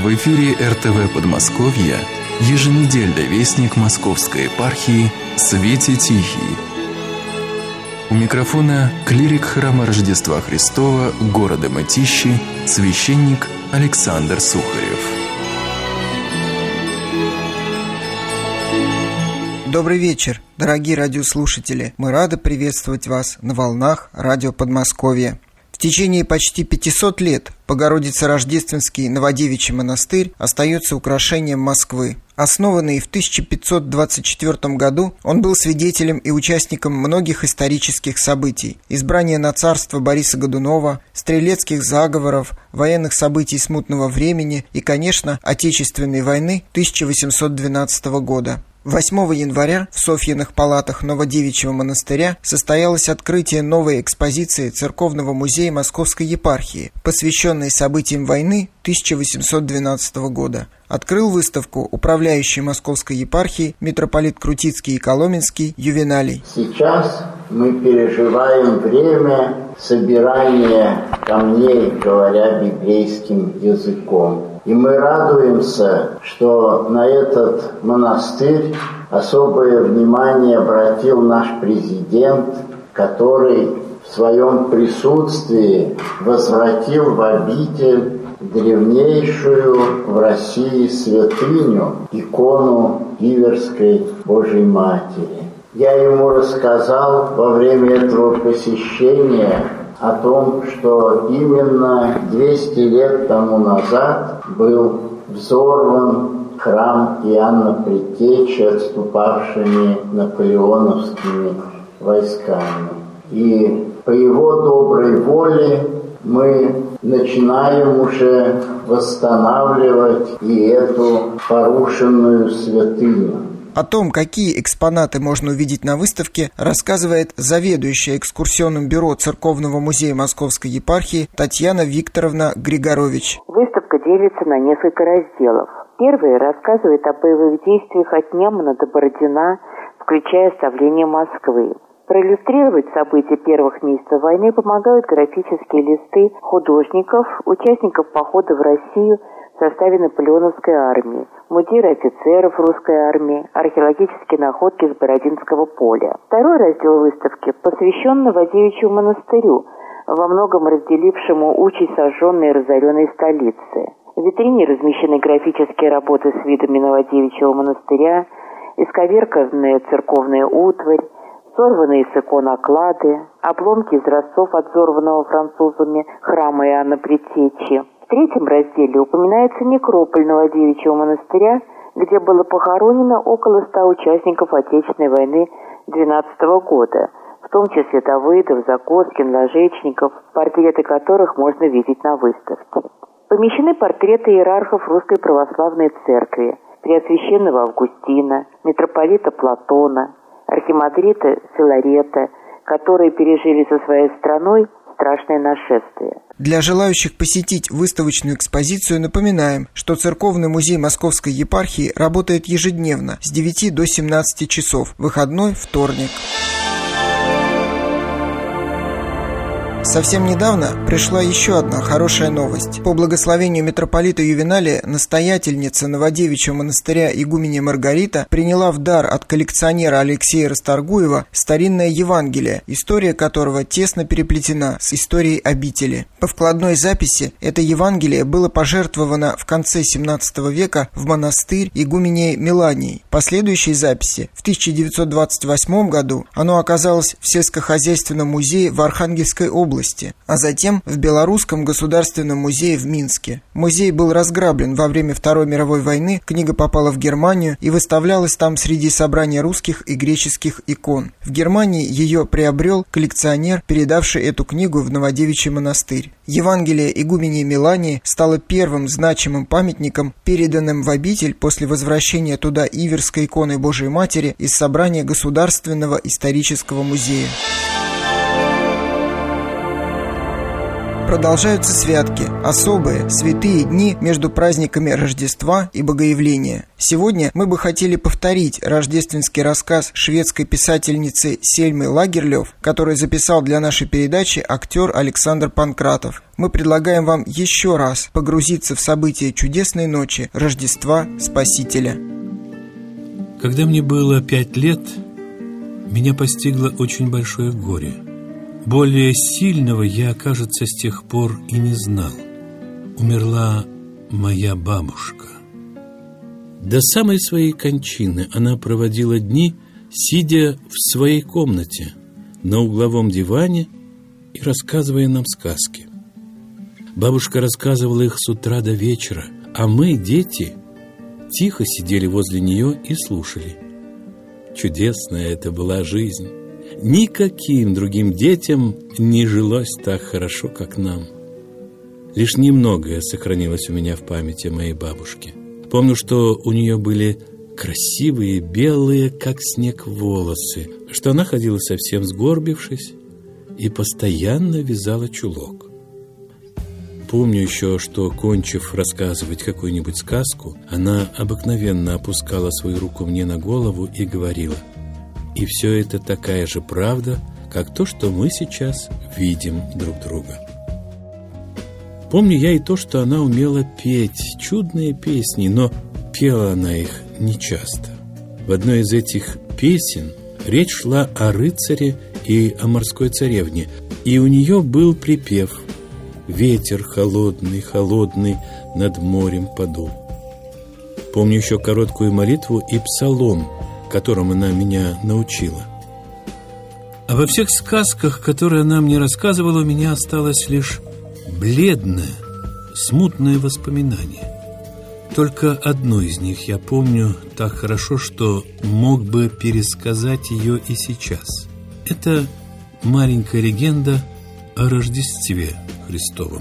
В эфире РТВ Подмосковье еженедельный вестник Московской епархии «Свете Тихий». У микрофона клирик храма Рождества Христова города Мытищи, священник Александр Сухарев. Добрый вечер, дорогие радиослушатели. Мы рады приветствовать вас на волнах радио Подмосковья. В течение почти 500 лет Богородице-Рождественский Новодевичий монастырь остается украшением Москвы. Основанный в 1524 году, он был свидетелем и участником многих исторических событий: избрания на царство Бориса Годунова, стрелецких заговоров, военных событий смутного времени и, конечно, Отечественной войны 1812 года. 8 января в Софьиных палатах Новодевичьего монастыря состоялось открытие новой экспозиции Церковного музея Московской епархии, посвященной событиям войны 1812 года. Открыл выставку управляющий Московской епархией митрополит Крутицкий и Коломенский Ювеналий. Сейчас мы переживаем время собирания камней, говоря библейским языком. И мы радуемся, что на этот монастырь особое внимание обратил наш президент, который в своем присутствии возвратил в обитель древнейшую в России святыню, икону Иверской Божьей Матери. Я ему рассказал во время этого посещения о том, что именно 200 лет тому назад был взорван храм Иоанна Предтечи отступавшими наполеоновскими войсками. И по его доброй воле мы начинаем уже восстанавливать и эту порушенную святыню. О том, какие экспонаты можно увидеть на выставке, рассказывает заведующая экскурсионным бюро Церковного музея Московской епархии Татьяна Викторовна Григорович. Выставка делится на несколько разделов. Первый рассказывает о боевых действиях от Немана до Бородина, включая оставление Москвы. Проиллюстрировать события первых месяцев войны помогают графические листы художников, участников похода в Россию в составе наполеоновской армии, мундиры офицеров русской армии, археологические находки с Бородинского поля. Второй раздел выставки посвящен Новодевичьему монастырю, во многом разделившему участь сожженной и разоренной столицы. В витрине размещены графические работы с видами Новодевичьего монастыря, исковерканная церковная утварь, сорванные с икон оклады, обломки изразцов от взорванного французами храма Иоанна Предтечи. В третьем разделе упоминается некрополь Новодевичьего монастыря, где было похоронено около 100 участников Отечественной войны 12 года, в том числе Давыдов, Закоскин, Ложечников, портреты которых можно видеть на выставке. Помещены портреты иерархов Русской Православной Церкви, Преосвященного Августина, митрополита Платона, архимандрита Филарета, которые пережили со своей страной страшное нашествие. Для желающих посетить выставочную экспозицию напоминаем, что Церковный музей Московской епархии работает ежедневно с 9 до 17 часов, выходной вторник. Совсем недавно пришла еще одна хорошая новость. По благословению митрополита Ювеналия настоятельница Новодевичьего монастыря игуменья Маргарита приняла в дар от коллекционера Алексея Расторгуева старинное Евангелие, история которого тесно переплетена с историей обители. По вкладной записи это Евангелие было пожертвовано в конце 17 века в монастырь игуменьи Мелании. Последующие записи в 1928 году оно оказалось в сельскохозяйственном музее в Архангельской области, а затем в Белорусском государственном музее в Минске. Музей был разграблен во время Второй мировой войны, книга попала в Германию и выставлялась там среди собрания русских и греческих икон. В Германии ее приобрел коллекционер, передавший эту книгу в Новодевичий монастырь. Евангелие игуменьи Мелании стало первым значимым памятником, переданным в обитель после возвращения туда Иверской иконы Божией Матери из собрания Государственного исторического музея. Продолжаются святки, особые, святые дни между праздниками Рождества и Богоявления. Сегодня мы бы хотели повторить рождественский рассказ шведской писательницы Сельмы Лагерлёв, который записал для нашей передачи актер Александр Панкратов. Мы предлагаем вам еще раз погрузиться в события чудесной ночи Рождества Спасителя. Когда мне было 5 лет, меня постигло очень большое горе. Более сильного я, кажется, с тех пор и не знал. Умерла моя бабушка. До самой своей кончины она проводила дни, сидя в своей комнате на угловом диване и рассказывая нам сказки. Бабушка рассказывала их с утра до вечера, а мы, дети, тихо сидели возле нее и слушали. Чудесная это была жизнь. Никаким другим детям не жилось так хорошо, как нам. Лишь немногое сохранилось у меня в памяти моей бабушки. Помню, что у нее были красивые, белые, как снег, волосы, что она ходила совсем сгорбившись и постоянно вязала чулок. Помню еще, что, кончив рассказывать какую-нибудь сказку, она обыкновенно опускала свою руку мне на голову и говорила: «И все это такая же правда, как то, что мы сейчас видим друг друга». Помню я и то, что она умела петь чудные песни, но пела она их нечасто. В одной из этих песен речь шла о рыцаре и о морской царевне, и у нее был припев: «Ветер холодный, холодный над морем подул». Помню еще короткую молитву и псалом, которым она меня научила. А во всех сказках, которые она мне рассказывала, у меня осталось лишь бледное, смутное воспоминание. Только одну из них я помню так хорошо, что мог бы пересказать ее и сейчас. Это маленькая легенда о Рождестве Христовом.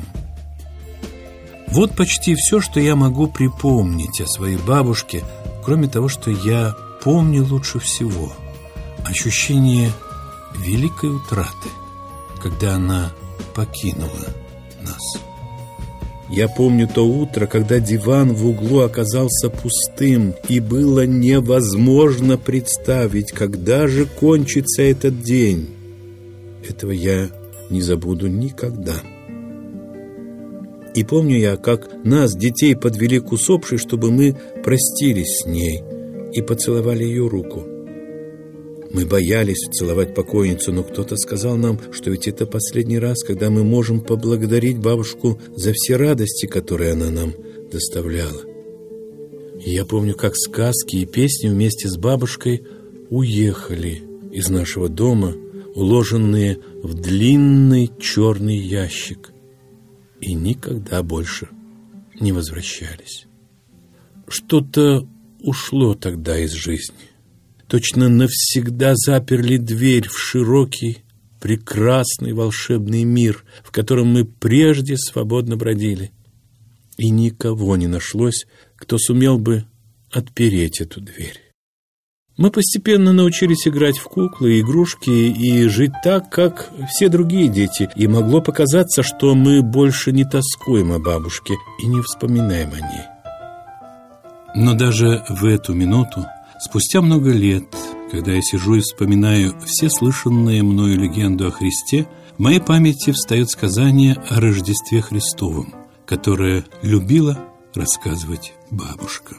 Вот почти все, что я могу припомнить о своей бабушке, кроме того, что я помню лучше всего: ощущение великой утраты, когда она покинула нас. Я помню то утро, когда диван в углу оказался пустым, и было невозможно представить, когда же кончится этот день. Этого я не забуду никогда. И помню я, как нас, детей, подвели к усопшей, чтобы мы простились с ней и поцеловали ее руку. Мы боялись целовать покойницу, но кто-то сказал нам, что ведь это последний раз, когда мы можем поблагодарить бабушку за все радости, которые она нам доставляла. И я помню, как сказки и песни вместе с бабушкой уехали из нашего дома, уложенные в длинный черный ящик, и никогда больше не возвращались. Что-то ушло тогда из жизни. Точно навсегда заперли дверь в широкий, прекрасный волшебный мир, в котором мы прежде свободно бродили. И никого не нашлось, кто сумел бы отпереть эту дверь. Мы постепенно научились играть в куклы и игрушки и жить так, как все другие дети, и могло показаться, что мы больше не тоскуем о бабушке и не вспоминаем о ней. Но даже в эту минуту, спустя много лет, когда я сижу и вспоминаю все слышанные мною легенду о Христе, в моей памяти встает сказание о Рождестве Христовом, которое любила рассказывать бабушка.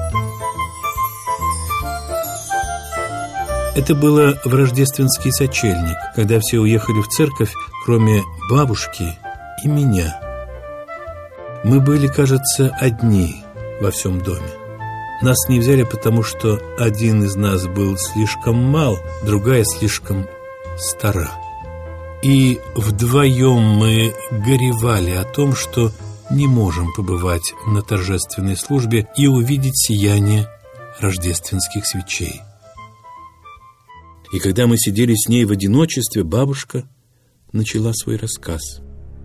Это было в рождественский сочельник, когда все уехали в церковь, кроме бабушки и меня. Мы были, кажется, одни во всем доме. Нас не взяли, потому что один из нас был слишком мал, другая слишком стара. И вдвоем мы горевали о том, что не можем побывать на торжественной службе и увидеть сияние рождественских свечей. И когда мы сидели с ней в одиночестве, бабушка начала свой рассказ.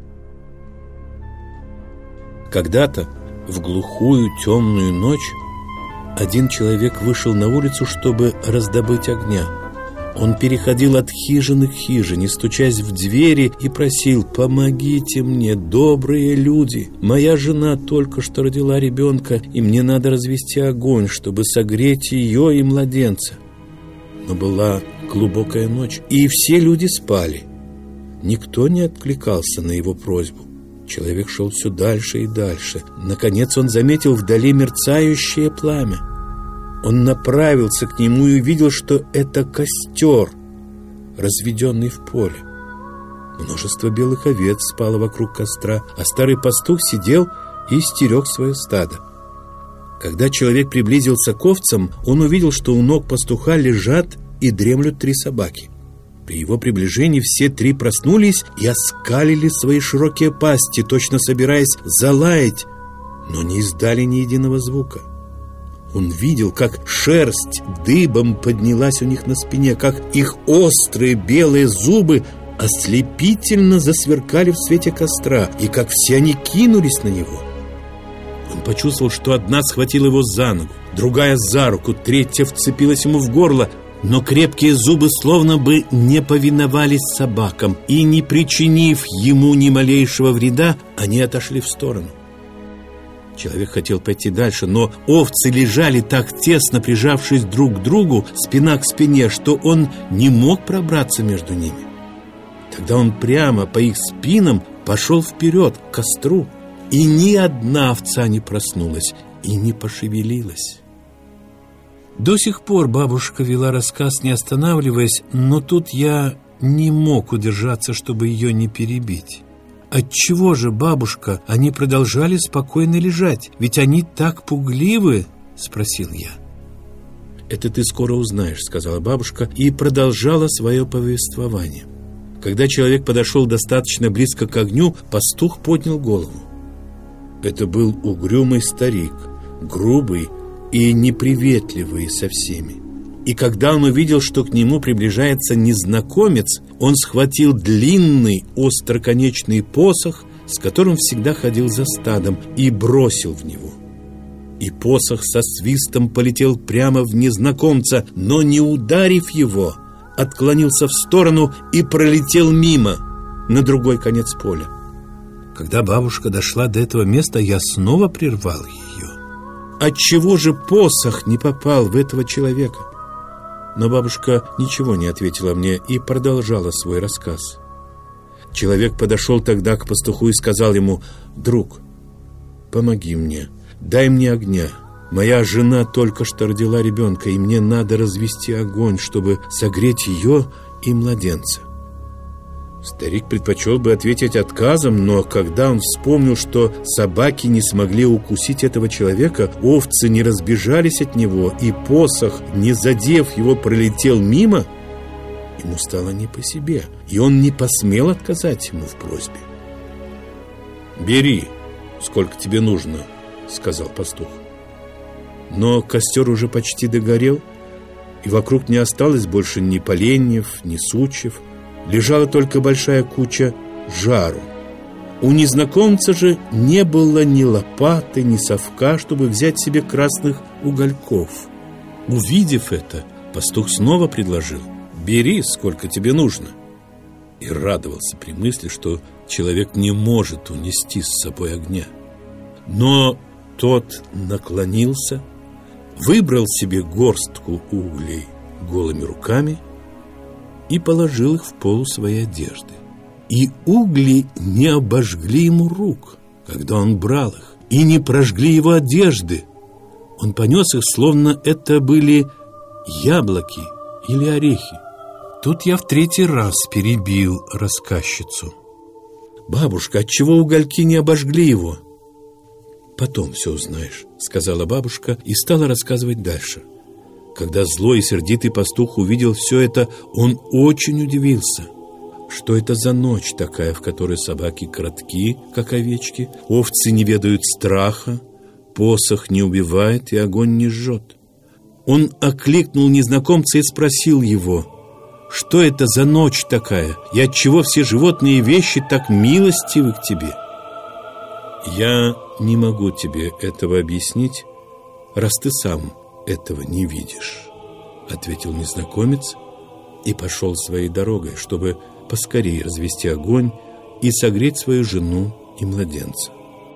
Когда-то, в глухую темную ночь, один человек вышел на улицу, чтобы раздобыть огня. Он переходил от хижины к хижине, стучась в двери, и просил: «Помогите мне, добрые люди! Моя жена только что родила ребенка, и мне надо развести огонь, чтобы согреть ее и младенца». Но была глубокая ночь, и все люди спали. Никто не откликался на его просьбу. Человек шел все дальше и дальше. Наконец он заметил вдали мерцающее пламя. Он направился к нему и увидел, что это костер, разведенный в поле. Множество белых овец спало вокруг костра, а старый пастух сидел и стерег свое стадо. Когда человек приблизился к овцам, он увидел, что у ног пастуха лежат и дремлют 3 собаки. При его приближении все 3 проснулись и оскалили свои широкие пасти, точно собираясь залаять, но не издали ни единого звука. Он видел, как шерсть дыбом поднялась у них на спине, как их острые белые зубы ослепительно засверкали в свете костра, и как все они кинулись на него. Он почувствовал, что одна схватила его за ногу, другая за руку, третья вцепилась ему в горло, но крепкие зубы словно бы не повиновались собакам, и, не причинив ему ни малейшего вреда, они отошли в сторону. Человек хотел пойти дальше, но овцы лежали так тесно, прижавшись друг к другу, спина к спине, что он не мог пробраться между ними. Тогда он прямо по их спинам пошел вперед к костру, и ни одна овца не проснулась и не пошевелилась. До сих пор бабушка вела рассказ, не останавливаясь, но тут я не мог удержаться, чтобы ее не перебить. «Отчего же, бабушка, они продолжали спокойно лежать? Ведь они так пугливы?» — спросил я. «Это ты скоро узнаешь», — сказала бабушка и продолжала свое повествование. Когда человек подошел достаточно близко к огню, пастух поднял голову. Это был угрюмый старик, грубый и неприветливый со всеми. И когда он увидел, что к нему приближается незнакомец, он схватил длинный остроконечный посох, с которым всегда ходил за стадом, и бросил в него. И посох со свистом полетел прямо в незнакомца, но, не ударив его, отклонился в сторону и пролетел мимо, на другой конец поля. Когда бабушка дошла до этого места, я снова прервал ее. Отчего же посох не попал в этого человека? Но бабушка ничего не ответила мне и продолжала свой рассказ. Человек подошел тогда к пастуху и сказал ему: «Друг, помоги мне, дай мне огня. Моя жена только что родила ребенка, и мне надо развести огонь, чтобы согреть ее и младенца». Старик предпочел бы ответить отказом, но когда он вспомнил, что собаки не смогли укусить этого человека, овцы не разбежались от него, и посох, не задев его, пролетел мимо, ему стало не по себе, и он не посмел отказать ему в просьбе. «Бери, сколько тебе нужно», — сказал пастух. Но костер уже почти догорел, и вокруг не осталось больше ни поленьев, ни сучьев. Лежала только большая куча жару. У незнакомца же не было ни лопаты, ни совка, чтобы взять себе красных угольков. Увидев это, пастух снова предложил: «Бери, сколько тебе нужно», и радовался при мысли, что человек не может унести с собой огня. Но тот наклонился, выбрал себе горстку углей голыми руками и положил их в полу своей одежды. И угли не обожгли ему рук, когда он брал их, и не прожгли его одежды. Он понес их, словно это были яблоки или орехи. Тут я в 3-й раз перебил рассказчицу. «Бабушка, отчего угольки не обожгли его?» «Потом все узнаешь», — сказала бабушка и стала рассказывать дальше. Когда злой и сердитый пастух увидел все это, он очень удивился. Что это за ночь такая, в которой собаки кротки, как овечки, овцы не ведают страха, посох не убивает и огонь не жжет? Он окликнул незнакомца и спросил его: «Что это за ночь такая, и отчего все животные и вещи так милостивы к тебе?» «Я не могу тебе этого объяснить, раз ты сам этого не видишь», — ответил незнакомец и пошел своей дорогой, чтобы поскорее развести огонь и согреть свою жену и младенца.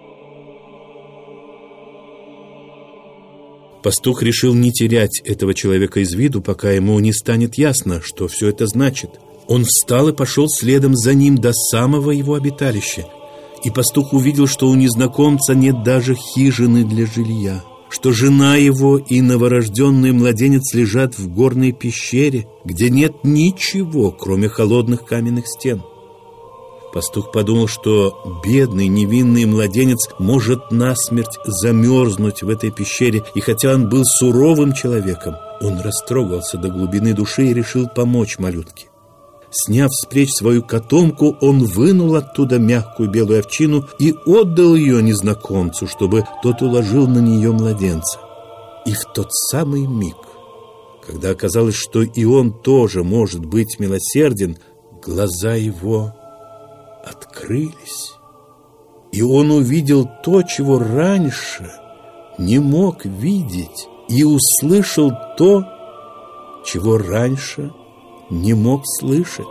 Пастух решил не терять этого человека из виду, пока ему не станет ясно, что все это значит. Он встал и пошел следом за ним до самого его обиталища. И пастух увидел, что у незнакомца нет даже хижины для жилья, что жена его и новорожденный младенец лежат в горной пещере, где нет ничего, кроме холодных каменных стен. Пастух подумал, что бедный невинный младенец может насмерть замерзнуть в этой пещере, и хотя он был суровым человеком, он растрогался до глубины души и решил помочь малютке. Сняв с плеч свою котомку, он вынул оттуда мягкую белую овчину и отдал ее незнакомцу, чтобы тот уложил на нее младенца. И в тот самый миг, когда оказалось, что и он тоже может быть милосерден, глаза его открылись, и он увидел то, чего раньше не мог видеть, и услышал то, чего раньше не мог слышать.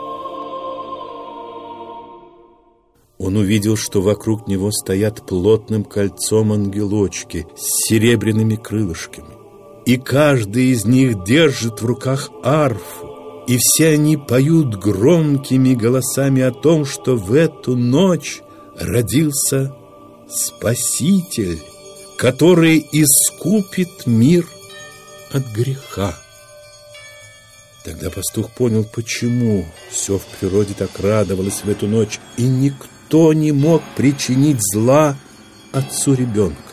Он увидел, что вокруг него стоят плотным кольцом ангелочки с серебряными крылышками, и каждый из них держит в руках арфу, и все они поют громкими голосами о том, что в эту ночь родился Спаситель, который искупит мир от греха. Тогда пастух понял, почему все в природе так радовалось в эту ночь, и никто не мог причинить зла отцу ребенка.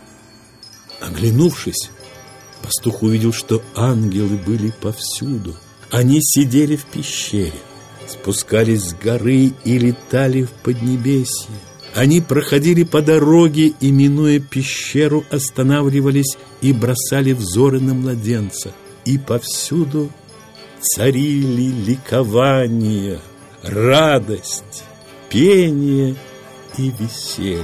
Оглянувшись, пастух увидел, что ангелы были повсюду. Они сидели в пещере, спускались с горы и летали в поднебесье. Они проходили по дороге и, минуя пещеру, останавливались и бросали взоры на младенца. И повсюду царили ликование, радость, пение и веселье.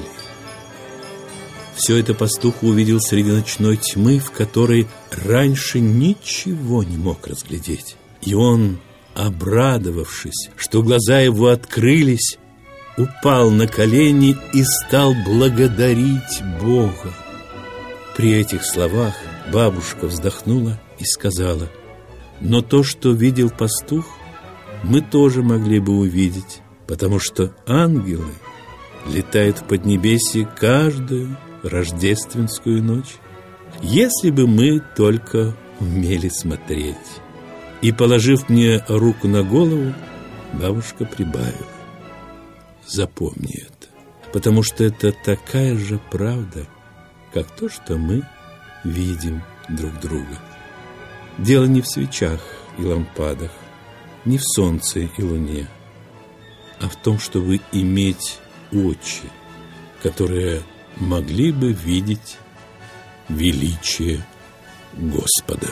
Все это пастух увидел среди ночной тьмы, в которой раньше ничего не мог разглядеть. И он, обрадовавшись, что глаза его открылись, упал на колени и стал благодарить Бога. При этих словах бабушка вздохнула и сказала: «Но то, что видел пастух, мы тоже могли бы увидеть, потому что ангелы летают в поднебесье каждую рождественскую ночь, если бы мы только умели смотреть». И, положив мне руку на голову, бабушка прибавила: «Запомни это, потому что это такая же правда, как то, что мы видим друг друга. Дело не в свечах и лампадах, не в солнце и луне, а в том, чтобы иметь очи, которые могли бы видеть величие Господа».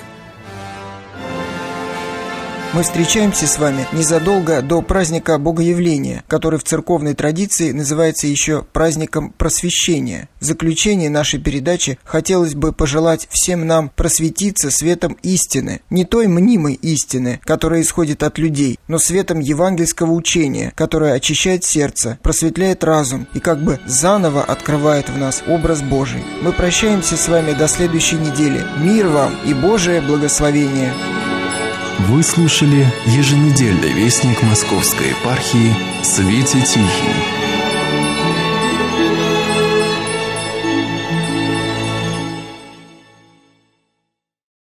Мы встречаемся с вами незадолго до праздника Богоявления, который в церковной традиции называется еще праздником Просвещения. В заключение нашей передачи хотелось бы пожелать всем нам просветиться светом истины, не той мнимой истины, которая исходит от людей, но светом евангельского учения, которое очищает сердце, просветляет разум и как бы заново открывает в нас образ Божий. Мы прощаемся с вами до следующей недели. Мир вам и Божие благословение! Вы слушали еженедельный вестник Московской епархии «Свете Тихий».